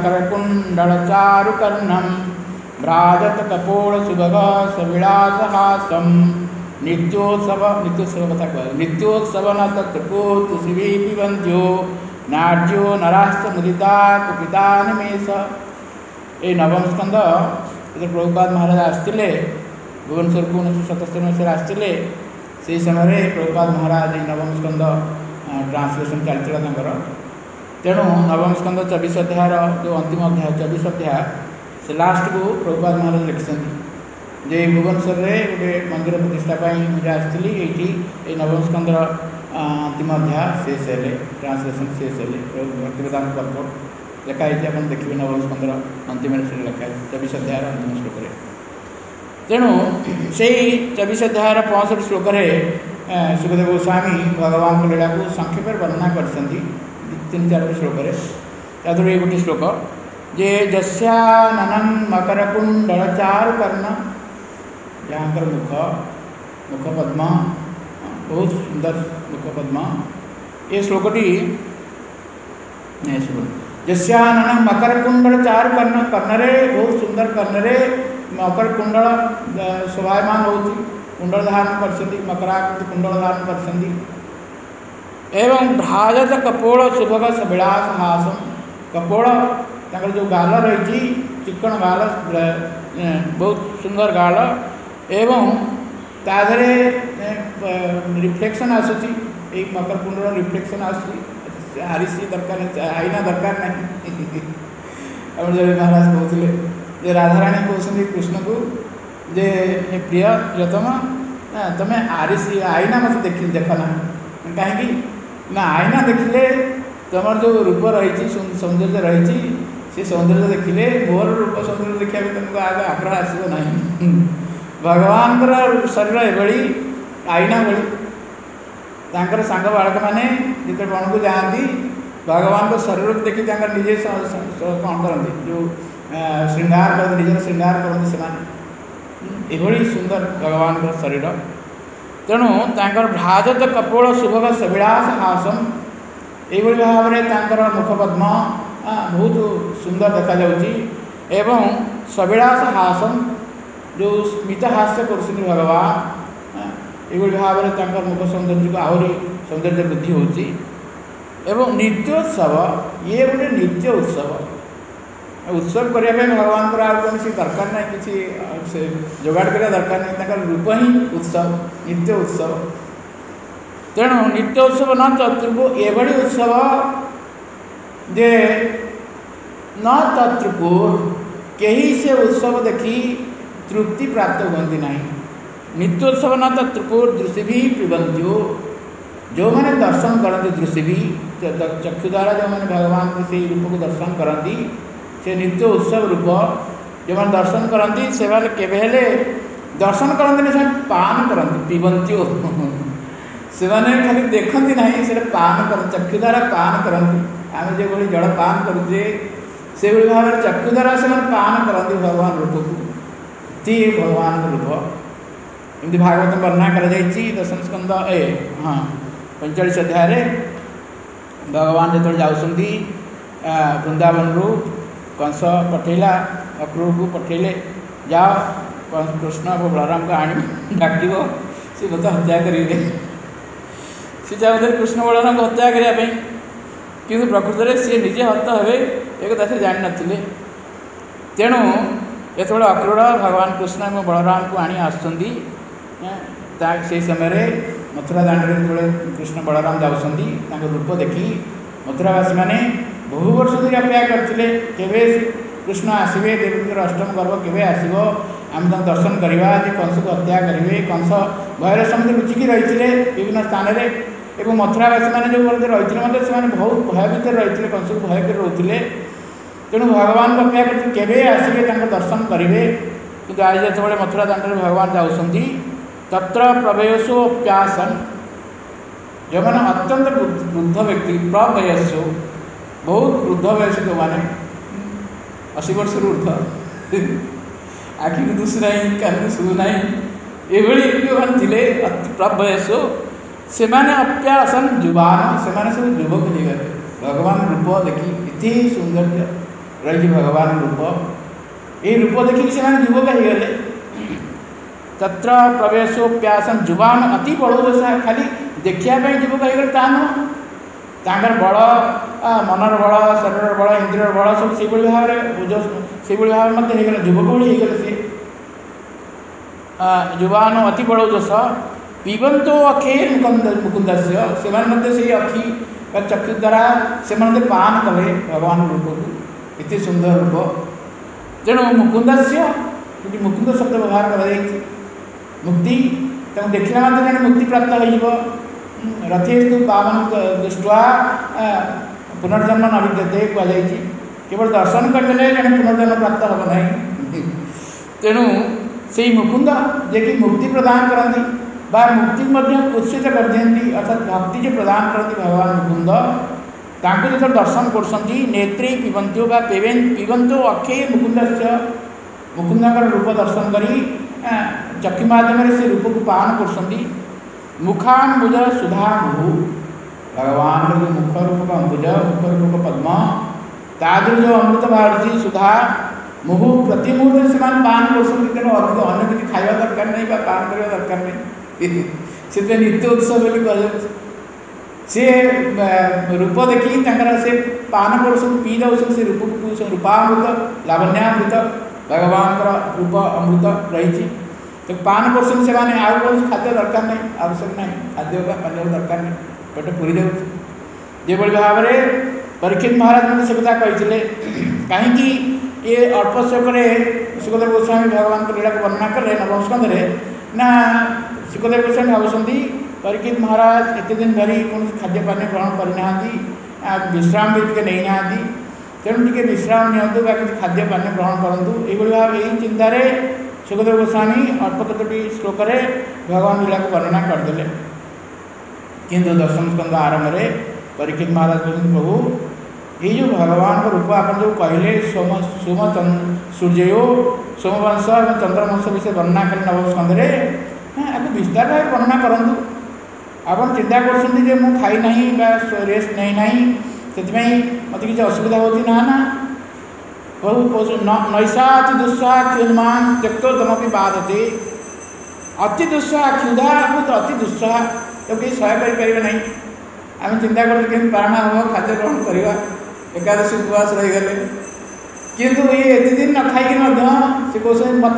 [SPEAKER 1] मकरकुण्डलचारुकर्णं भ्राजत कपोल सुभग सविलासहासं नित्योत्सव कथा कह नित्योत्सव न तत्कुतुषिभि पिबन्त्यो नार्यो नराश्च मुदिता कुपिता निमेष। ये नवम स्कंद प्रभुपाद महाराज आसते भुवनेश्वर को 1977 मसीह आसते से समय प्रभुपाद महाराज नवम स्कंद ट्रांसलेशन चलता तेणु नवम स्कंद 24 अध्याय जो अंतिम अध्याय 24 अध्याय से लास्ट को प्रभुपाद महाराज लिखिं जे भुवनेश्वर गोटे मंदिर प्रतिष्ठा मुझे आसती ये नवम स्कंदर अंतिम अध्याय शेष है ट्रांसलेशन शेष है भक्तिवेदांत पर्पट लिखाई आप देखिए नवम स्कंदर अंतिम लिखाई 24 अध्याय अंतिम श्लोक तेणु से 24 अध्याय 65 श्लोक सुखदेव गोस्वामी भगवान को लीला को संक्षेप वर्णना कर 3-4 श्लोक यादव ये गोटे श्लोक जे जस्याननं मकरकुण्डलचारुकर्ण जहाँकर मुख पद्म बहुत सुंदर मुख पद्म ये श्लोकटी नहीं सुन जस्याननं मकरकुण्डलचारुकर्ण कर्णरे बहुत सुंदर कर्णरे मकर कुंडल शोभायमान होती कुंडल धारण कर मकराकृति कुंडल धारण कर एवं भ्राजत कपोल सुभग सविलास हासम कपोल जो गाल रही चिकन गाल बहुत सुंदर गाल एवं ताधरे रिफ्लेक्शन आसूची एक मकर कुंडल रिफ्लेक्शन आसूची आरिसी दरकार आईना दरकार नहीं महाराज कहते जे राधाराणी कहते कृष्ण को जे प्रिय प्रियतम तुम्हें आरिसी आईना मत देखना कहीं ना आईना देखिले तुम जो रूप रही सौंदर्य रही से सौंदर्य देखिले मोर रूप सौंदर्य देखा तुमको आगे आग्रह आसो ना भगवान शरीर एभली आईना भली सांग बालक मैंने जिते वन को जाती भगवान को शरीर को देखी निजे कौन करती जो श्रृंगार करते निजर श्रृंगार करते से सुंदर भगवान का शरीर तेणु भ्राजत कपोल सुभग सविलास हासम यही भाव में मुखपद्म बहुत सुंदर देखा एवं सविलास हासम जो स्मित हास्य कर भगवान ये भाव में मुख सौंदर्य को आहरी सौंदर्य वृद्धि होती एवं नित्योत्सव ये गोटे नित्य उत्सव उत्सव करने भगवान को कौन दरकार ना कि जोगाड़ करने दरकार नहीं रूप ही उत्सव नित्य उत्सव तेणु नित्य उत्सव न तत्रुको एभली उत्सव जे न तत्रुको कहीं से उत्सव देखी तृप्ति प्राप्त होती ना नित्योत्सव न तत्रुको दृष्टि भी पिबंत्यो जो मैंने दर्शन करती दृष्टि भी चक्षु द्वारा जो मैंने भगवान के से रूप को दर्शन करती से नित्य उत्सव रूप जो मैंने दर्शन करती से केवे दर्शन करते से पान करती पिबंत्यो से खाली देखती ना से पान कर चक्षु द्वारा पान करती आम जो जल पान करुचे से भाव में चक्षु द्वारा से पान करती भगवान रूप को ती भगवान रूप एमती भागवत वर्णना कर 10 स्कंद हाँ 45 अध्याय भगवान जो जाऊँगी वृंदावन रू कंस पठेला अक्रूर को पठेले जाओ कृष्ण और बलराम को आण डाक सी मत हत्या करेंगे सी चाहते कृष्ण बलराम को हत्या करने किंतु प्रकृत में सी निजे हत्या हे एक कथा जान नी तेणु जो अक्रूर भगवान कृष्ण और बलराम को आनी आसुँच से समय मथुरा दाण्ड जो कृष्ण बलराम जाऊँगी रूप देखी मथुरावासी मैंने बहु वर्ष धरी अपेक्षा करते केवे कृष्ण आसवे देवी अष्टम गर्भ केवे आसो आम दर्शन करवा कंस को हत्या करेंगे कंस भयर समझे लुचिकी रही विभिन्न स्थान में मथुरावासी मैंने जो रही से बहुत भय भितर रही कंस को भय कर रोते तेणु भगवान को अपेक्षा करते केवे आसवे दर्शन करेंगे कि आज जो मथुरा दांडे भगवान जाऊँगी तत्र प्रवेशो प्यासन जो मैंने अत्यंत वृद्ध व्यक्ति प्रवयस्सु बहुत वृद्ध वयस जो मैंने 80 वर्ष ऊर्ध आखि को दुशु ना कान को शुभु ना ये जो मैंने थे प्रवयस्सु से अप्यासन युवान से सब युवक हो गए भगवान रूप देखी इतनी सौंदर्य रही भगवान रूप ये रूप देखिए से युवक हो गए तत्र प्रवेशोप्यासन युवान अति बड़ दशा खाली देखापी युवक हो गए ता नुह बड़ मनर बड़ शरीर बड़ इंद्रिय बड़ सब से भाव से भाव में युवक भाई होगले सी युवान अति बड़ दश पीबंतो अखे मुकुंद से अखि चक्षु द्वारा से पान कले भगवान रूप को इतनी सुंदर रूप तेणु मुकुंद से मुकुंद शब्द व्यवहार कर मुक्ति देखला मात्र मुक्ति प्राप्त हो रथेस्तु पावन दृष्टवा पुनर्जन्म न विद्यते कहुई केवल दर्शन करदे जन पुनर्जन्म प्राप्त हम ना तेणु से मुकुंद जे कि मुक्ति प्रदान करती मुक्ति उत्सित कर दिखती अर्थात भक्ति जो प्रदान करती भगवान मुकुंद जो दर्शन कर नेत्रे पिबंतो पिबंतो अक्षय मुकुंद से मुकुंद रूप दर्शन करी चक्षु माध्यम से रूप को पान कर मुखाम्बुज सुधा मुहु भगवान जो मुख रूप का अम्बुज मुख रूप का पद्म तादर जो अमृत बाहर सुधा मुहु प्रति मुहूर्त से पान कर अधिक अन्य किसी खावा दरकार नहीं पान करने दरकार नहीं से नित्य उत्सव बोली सी रूप देखी से पान कर पी जाऊँ से रूप को रूपामृत लावण्यामृत भगवान रूप अमृत रही तो पान कर से आउ कौन खाद्य दरकार नहीं आवश्यक नहीं खाद्य पानी दरकार नहीं पेट पूरी जाऊँगी जो भाव में परीक्षित महाराज मतलब से कथा कहते कहीं ये अल्प श्लोक सुखदेव गोस्वामी भगवान को लीला को वर्णना कले नवम स्कंदे ना सुखदेव गोस्वामी भावुँच परीक्षित महाराज एत दिन धरी कौन खाद्य पानी ग्रहण करना विश्राम भी टे नहीं ना तेणु टे विश्राम नियंतु किसी खाद्य पानी ग्रहण करूँ ये भाव यही चिंतार सुखदेव गोस्वामी अल्प कतोटी श्लोक भगवान लीला को वर्णना करदे किंतु दशम स्कंद आरंभ में परीक्षित महाराज कहते प्रभु ये जो भगवान का रूप आप जो कहले सोम सूर्यो सोमवंश और चंद्रवंश विषय वर्णना करें नवम स्कंदे आपको विस्तार भाव वर्णना करूँ आप चिंता कर खाई ना रेस्ट नहीं ना से मत किसी असुविधा होती ना बहु नैषा अति दुस्साह क्षुद्मान त्यक्तोदमपि बाधते अति दुस्साह क्षुधा तो अति दुस्साह तो कहीं सहाय कर नहीं आम चिंता कर पारणा हम खाद्य ग्रहण करवा एकादशी उपवास रहीगले किंतु ये एत दिन न खाई से कौन मत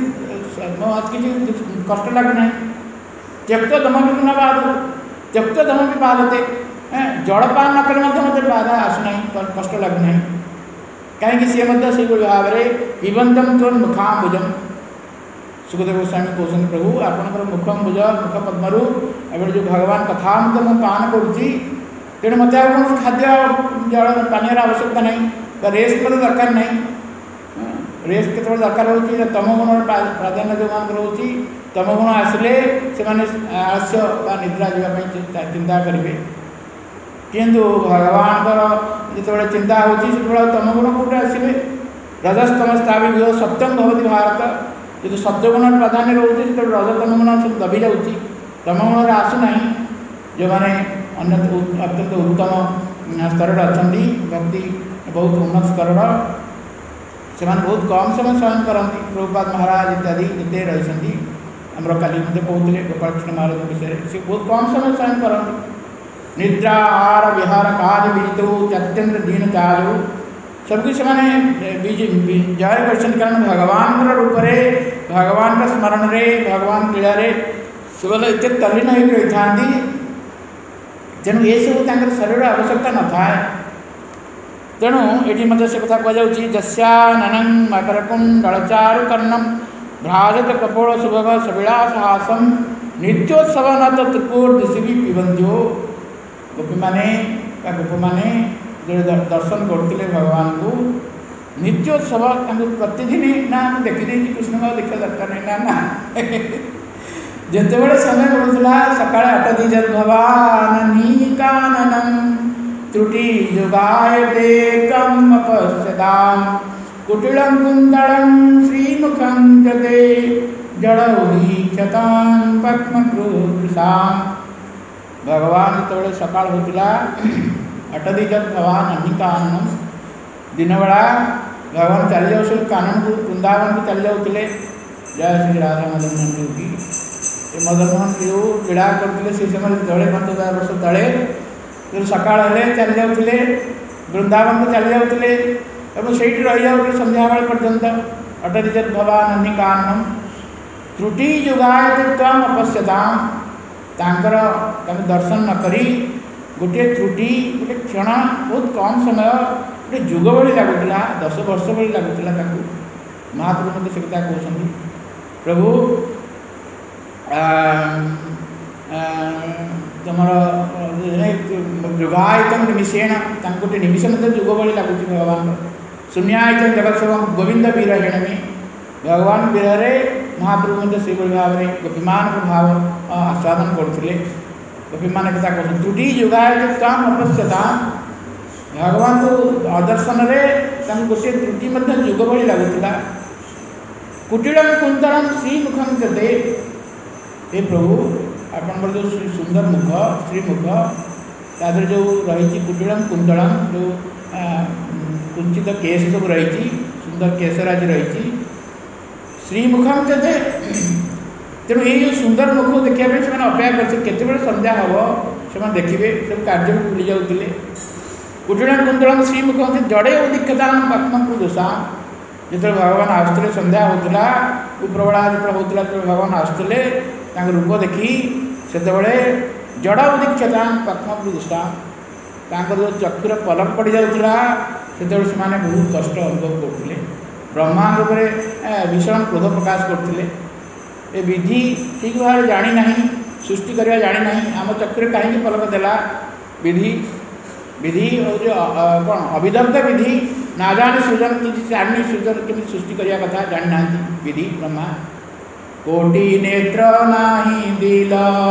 [SPEAKER 1] किसी कष्ट लगना त्यक्तोदमपि न बाध त्यक्तोदमपि बाधते जलपान न करें मत बाधा आसुना कष्ट लगना कहीं सी से भाव में पिबंतम तो मुखाम्बुजम सुखदेव गोस्वामी कहते प्रभु आपंकर मुखम्बुज मुख पद्मरु एवं जो भगवान कथा मुझे पान करुँची तेणु मत कौन खाद्य जल पानी आवश्यकता नहीं रेस्ट मत दरकार नहीं रेस्ट के दरकार हो तमगुण प्राधान्य जो मान रोचे तमगुण आसिले से आलस्य निद्रा जावाई चिंता करेंगे किंतु भगवान जो चिंता होती तमगुण कौटे आसवे रजस्तमस्ताविभ्यो सत्यम भवती भारत जो सत्यगुण प्राधान्य रोचे जो रजतमगुण सब दबी जाऊँगी तमगुण आसुना जो मैंने अत्यंत उत्तम स्तर अच्छा भक्ति बहुत उन्नत स्तर से बहुत कम समय शयन करती प्रभुपाद महाराज इत्यादि जिते रही आमर काली कहते गोपाल कृष्ण महाराज विषय से बहुत कम समय शयन करती निद्रा आहार विहार काल विजित अत्यंत दीन चालू सबकी से जय कर कारण भगवान रूप रे भगवान का स्मरण रे भगवान लीला से इतने तल्लीन हो रही था तेणु ये सब शरीर आवश्यकता न था तेणु ये मतलब से कथा कहुच्छी जस्याननं मकरकुंडलचारु कर्णम भ्राजत कपोल सुभग सविलास हासम नित्योत्सव न तो त्रिपुर दिशि पिबंध्यो गोपी माने गोप माने जो दर्शन करते भगवान को नित्योत्सव प्रतिदिन ना देखी कृष्ण को देखा दरकार नहीं ना जितेबले समय मिलूला सका 8 दिजर भवानीकाननम त्रुटि युगायते कम पश्यताम कुटिलं कुंदलं श्रीमुखं जते जड़ौदीक्षतां पद्मकृशाम। भगवान जितेबले सका होता 8 दिजर भवानीकाननम दिन बेला भगवान चली जाऊ कानन को वृंदावन को चली जाते। जय श्री राधा मदन मोहन की मदन मोहन जो क्रीड़ा करते से समय तले 5000 वर्ष तले सका चली जाते वृंदावन को चली जाते से रही जाऊँ संध्या बेल पर्यंत 8 दिजर भवानी काननम त्रुटि युगायते त्वम अपश्यताम तांकर दर्शन न करी गोटे त्रुटि गोटे क्षण बहुत कम समय गोटे जुग भली लगुला 10 वर्ष भली लगुला महाप्रभु मत से कथा कहते प्रभु तुम युगायतम निमिषेण गोटे निमिष मत जुग भली लगुच भगवान शून्यायतम जगत सब गोविंद विरहेण में भगवान विरह महाप्रभु मत से भाव में गोपीमान भाव आस्वादन करते गोपीमान कथा कहते त्रुटि युगायते त्वम अपश्यताम भगवान को अदर्शन गोटे त्रुटि जुग भली लगुला कुटिलं कुंतलं श्रीमुखं जते हे प्रभु आपंकर जो सुंदर मुख श्रीमुख तादर जो रही कुटिलं कुंतलं जो कुंचित केस सब रही सुंदर केसराज रही श्रीमुखं जते तेणु ये जो सुंदर मुख देखा से अपेक्षा करते संध्या हम से देखिए सब कार्य भूली जाते कुटिलं कुंतलं श्रीमुखं जड़े उदीक्षता पद्मकृशां जो भगवान आसुले संध्या होता उपरबेला जो होता भगवान आसुले रूप देखी से जड़ उदीक्षता पद्मकृशां जो चक्षुर पलक पड़ जाऊला से बहुत कष्ट अनुभव करते ब्रह्मा भीषण क्रोध प्रकाश करते ए विधि ठीक भाव जानी ना सृष्टि करवा जानी ना आम चक्षुरे कहीं पलक देला विधि विधि कौन अविदग्ध विधि ना जाने सृजन किसी जानी सृजन केमी सृष्टि करने कथा जानी ना विधि ब्रह्मा कोटि नेत्र नाही दिल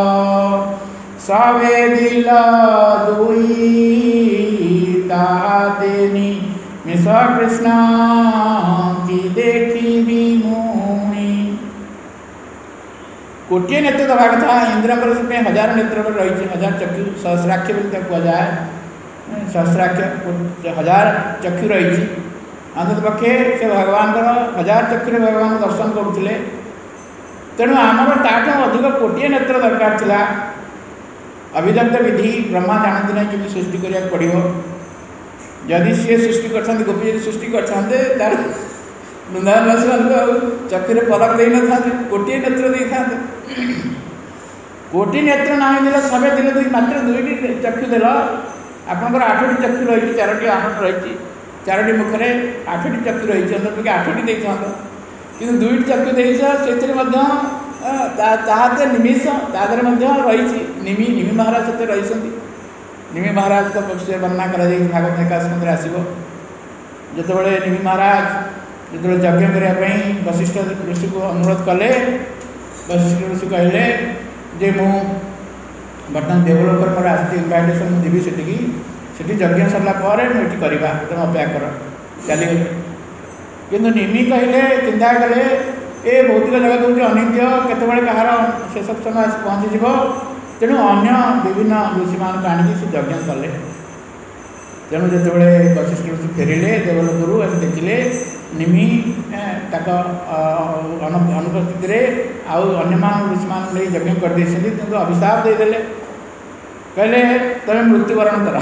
[SPEAKER 1] सवे दिल दुई तादेनी मिस कृष्ण की देखी भी मुनि कोटिए नेत्र दवा कथा इंद्र 1000 नेत्र रही 1000 चक्षु सहस्राक्ष कहुए सहस्राक्ष 1000 चक्षु रही अंत पक्षे से भगवान 1000 चक्षु भगवान दर्शन करुले तेणु आमर ताठू अधिक कोटिए नेत्र दरकार था अविदग्ध विधि ब्रह्मा जानते ना कि सृष्टि करा पड़ो जदि सी सृष्टि कर गोपी जी सृष्टि करते वृंदावन चक्षुरे पलक दे न था कोटिए नेत्र दे था कोटि नेत्र ना दिल सबे दिल मात्र 2टी चक्षु दिल आपंकर 8टी चक्षु रही 4टी आहट रही 4टी मुखरे 8टी चक्षु रही अंदर 8टी दे था कि 2टी चक्षु दे से निमिष तादर रही निमि महाराज से रही निमि महाराज को विषय वर्णना कर भागवत एकास्कंद आसो जितेबाला निमि महाराज जो यज्ञ करने वशिष्ठ ऋषि को अनुरोध कले वशिष्ठ ऋषि कहले जे मु बर्तमान देवलोक पर आस इनभाइटेसन देवी से यज्ञ सरला मुझे करवा तुम अपेक्षा कर चलीगले किंतु निमि कहले चिंता कले ए भौतिक जगत हूँ अनित्य केतबे कहार शेष समय पहुँची तेणु अन्य विभिन्न ऋषि मान आनिक से यज्ञ कले तेणु जितेबाला वशिष्ठ ऋषि फेरिले देवलोकरू देखिले निमि अनुपस्थित आउ अन्य ऋषि मान यज्ञ करदे अभिशाप देदेले कहले तुम मृत्युवरण कर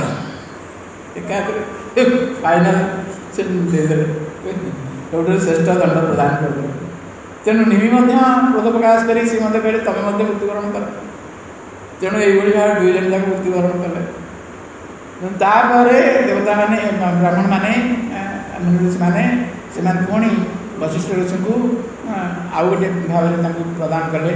[SPEAKER 1] फाइनाल से देदेले श्रेष्ठ दंड प्रदान कर तेणु निमि क्रोध प्रकाश कर कहले तुम मृत्युवरण कर तेणु ये भाव 2 जन जाक मृत्युवरण कले देवता माने ब्राह्मण माने ऋषि माने से पुणी वशिष्ठ ऋषि को आउ गोटे भाव प्रदान कले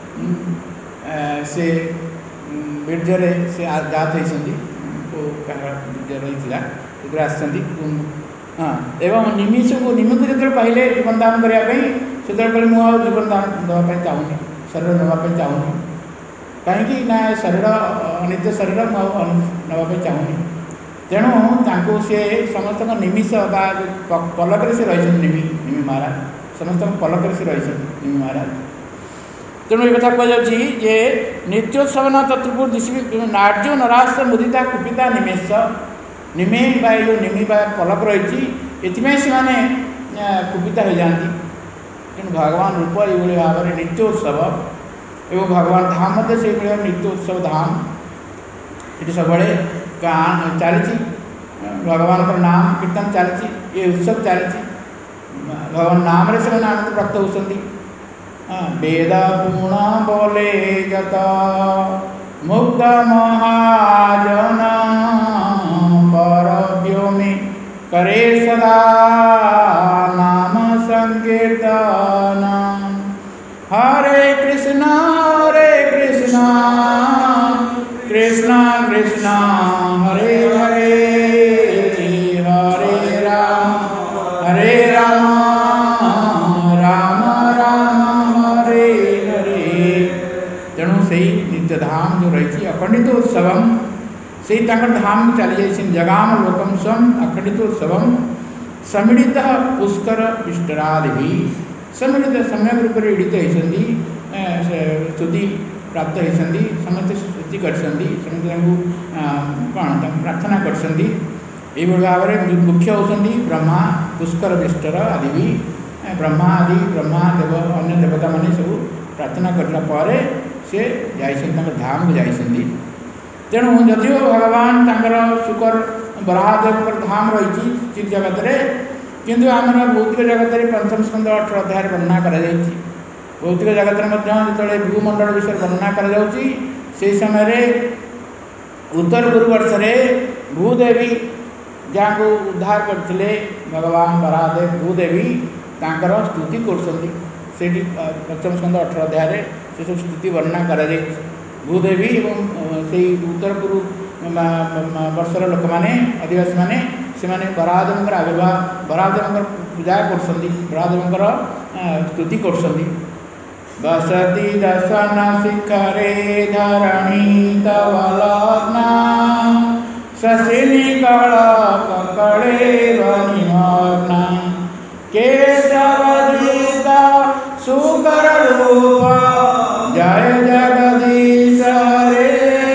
[SPEAKER 1] से वीर्य से जात होती वीर्य रही आस हाँ एवं निमिष को जो पाइले जीवन दान करने से कहले मुझे जीवन दान देवाई चाहूनी शरीर नापी चाहूनी कहीं ना शरीर निज शरीर नापी चाहूनी तेणु सी समस्त निमिष पलक से रही निमि महाराज समस्त पलक से रही निमि महाराज तेणु ये कथा कहुचे नित्योत्सव न तत्पुर दिशी नार्यो नराश मुदिता कुपिता निमेष निमे जो निमि पलक रही से कुपिता हो जाती तेणु भगवान रूप ये भाव में नित्योत्सव एवं भगवान धाम से नित्योत्सव धाम ये सब चली भगवान का नाम कीर्तन चली ये उत्सव चली भगवान नाम रे से आनंद प्राप्त होती वेद पूर्ण बोले जत मुक्त महाजन परव्योमि करे सदा नाम संकीर्तन हरे कृष्णा कृष्णा कृष्णा हरे हरे हरे राम राम राम हरे हरे तेणु से नित्यधाम जो रही अखंडितोत्सव से धाम चली जाए जगाम लोकम स्वम अखंडितोत्सव सम्मिलित पुष्कर इष्टरादि सम्मिलित सम्यक रूप से ईड़ित होती स्तुति प्राप्त होती समस्त स्तुति कर प्रार्थना कर भाव में मुख्य होती ब्रह्मा पुष्कर विष्टर आदि भी ब्रह्मा देव अन्य देवता मैंने सब प्रार्थना करने से जाइए धाम को जाइए तेणु जदिव भगवान शुकर बराहदेव धाम रही चित जगत किंतु आमर भौतिक जगत में पंचम स्कंद 18 अध्याय वर्णना कर भौतिक जगत में जो भूमंडल विषय वर्णना कर समय उत्तर पूर्वर्ष भूदेवी जहाँ को उद्धार करते भगवान बराहदेव भूदेवी तांकर स्तुति कर पंचम स्कंद 18 अध्याय से सब स्तुति वर्णना कर भूदेवी एवं से उत्तर पूर्व वर्षर लोक मैंने आदिवासी मैंने से बराहदेव आविर्भाव बराहदेव पूजा कर स्तुति कर बसती दशन शिखरे धरणी तव लग्ना शशिनी कड़े निमग्ना केशवदीता सुकर रूप जय जगदीश हरे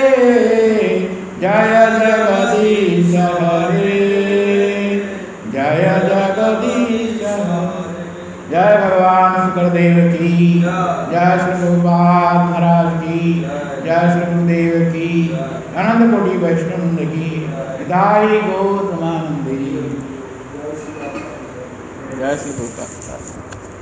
[SPEAKER 1] जय जगदीश हरे जय जगदीश जय भगवान शुक्रदेव की जय श्री प्रभुपाद महाराज की जय श्री गुरुदेव की आनंद कोटि वैष्णव की हिताई गौतमानंदी जय श्री प्रभुपाद।